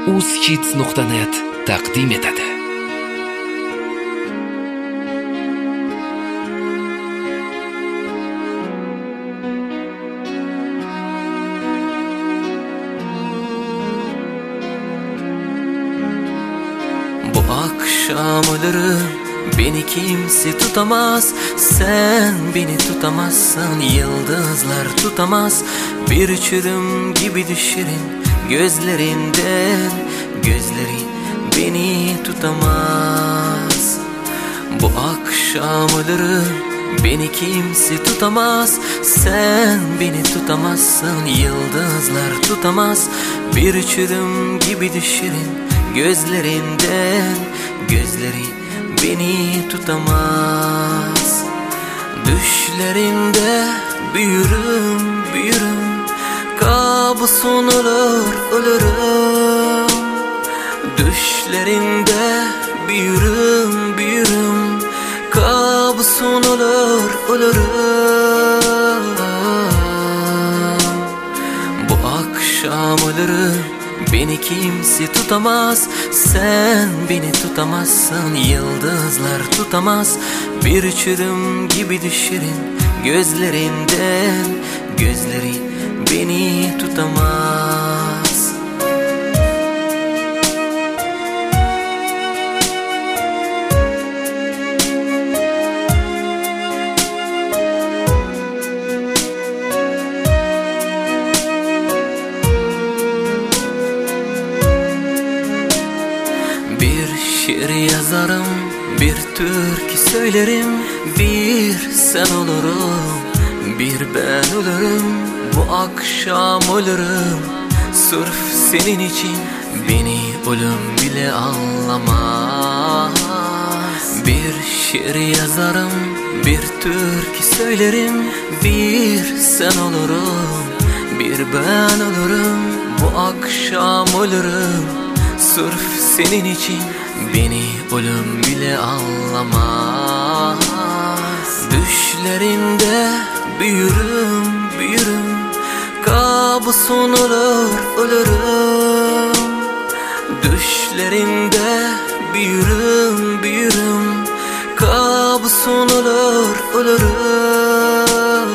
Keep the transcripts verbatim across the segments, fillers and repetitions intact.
uzhits nuqta net taqdim etadi. Bu akşam ölürüm, beni kimse tutamaz. Sen beni tutamazsın, yıldızlar tutamaz. Bir uçurum gibi düşerim gözlerinden, gözlerin beni tutamaz. Bu akşam ölürüm, beni kimse tutamaz. Sen beni tutamazsın, yıldızlar tutamaz. Bir uçurum gibi düşerim gözlerinden, gözlerin beni tutamaz. Düşlerinde büyürüm, büyürüm, kabusun olur, ölürüm. Düşlerinde büyürüm, büyürüm, kabusun olur, ölürüm. Bu akşam ölürüm, beni kimse tutamaz. Sen beni tutamazsın, yıldızlar tutamaz. Bir uçurum gibi düşerim gözlerinden, gözlerin beni tutamaz. Bir şiir yazarım, bir türkü söylerim. Bir sen olurum, bir ben ölürüm. Bu akşam ölürüm, sırf senin için. Beni ölüm bile anlamaz. Bir şiir yazarım, bir türkü söylerim. Bir sen olurum, bir ben ölürüm. Bu akşam ölürüm, sırf senin için. Beni ölüm bile anlamaz. Düşlerinde büyürüm, büyürüm, kabusun olur, ölürüm. Düşlerinde büyürüm, büyürüm, kabusun olur, ölürüm.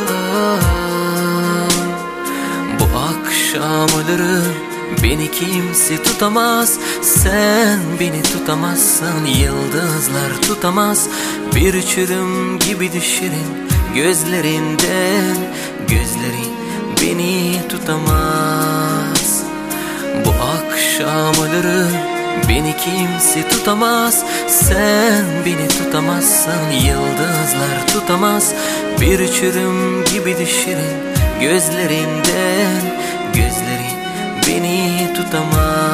Bu akşam ölürüm, beni kimse tutamaz. Sen beni tutamazsın, yıldızlar tutamaz. Bir uçurum gibi düşerim gözlerinden, gözlerin beni tutamaz. Bu akşam ölürüm, beni kimse tutamaz. Sen beni tutamazsın, yıldızlar tutamaz. Bir uçurum gibi düşerim gözlerinden, gözlerin beni tutamaz.